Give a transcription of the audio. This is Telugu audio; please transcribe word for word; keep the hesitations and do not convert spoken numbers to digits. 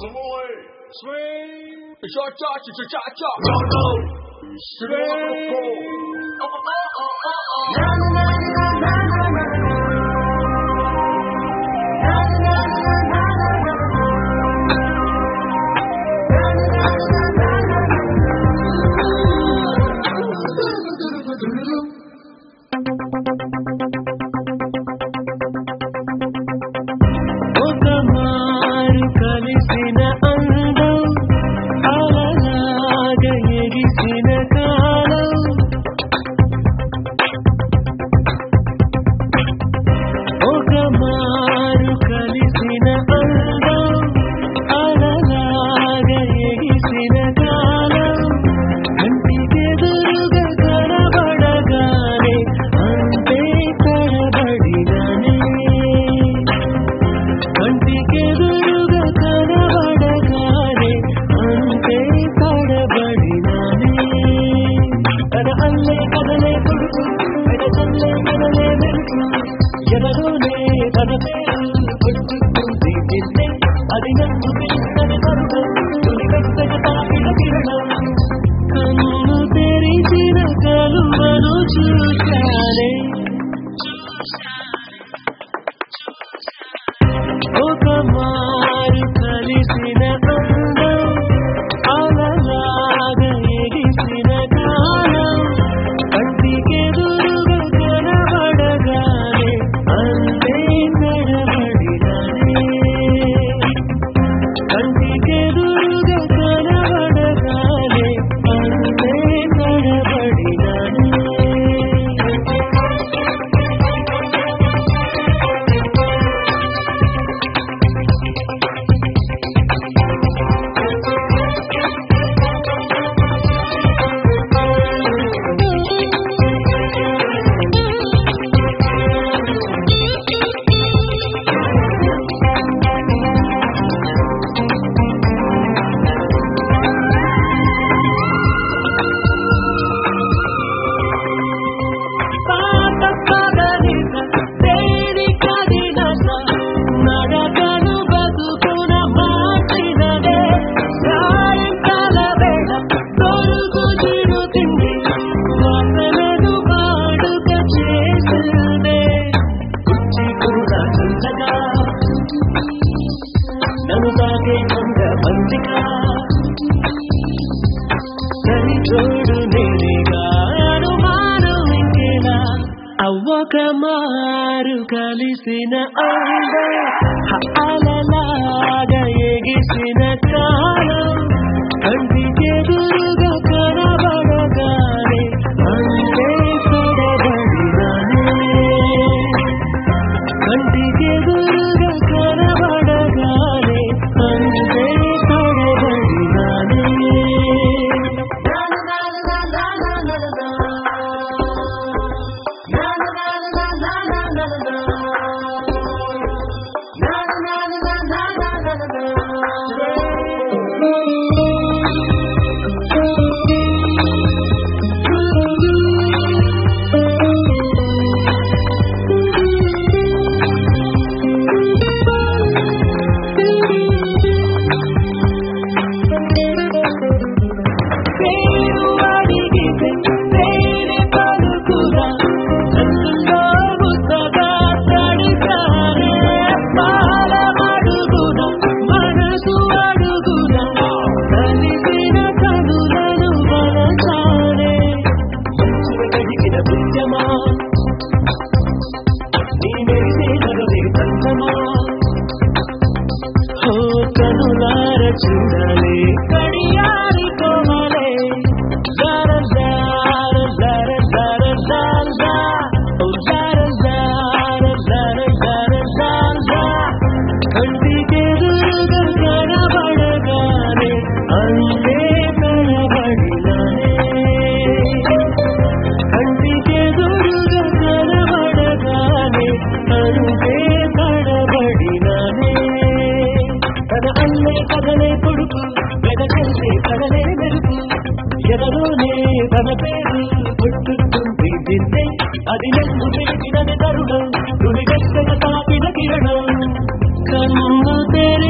boy. Swing. Cha cha cha cha cha cha. No no. Swing. Oh oh oh oh oh. Na na na na na na na. Na na na na na na. Na na na na na na. ఒకమారు కలిసిన అలలాగా ఎగిసిన కాలం కంటికెదురుగా కనబడగానే అంతే తడబడినానే కంటికెదురుగా కనబడగానే అంతే తడబడినానే చూడాలి కడియారి కోమలే జర జర జర జర జర ఓ జర జర జర జర జర కంటికెదురుగా కనబడగానే అంతే తడబడినానే కంటికెదురుగా కనబడగానే అంతే తడబడినానే తన అల్లే కదలే పొడుపు వెదకంటే కదలే మెరుపు ఎదలోనే తన పేరు పుట్టుకుంది దిన్నే అది నన్ను పెరిగినది తరుణం తులి వెచ్చగా తాపిన కిరణం కన్ను తెరి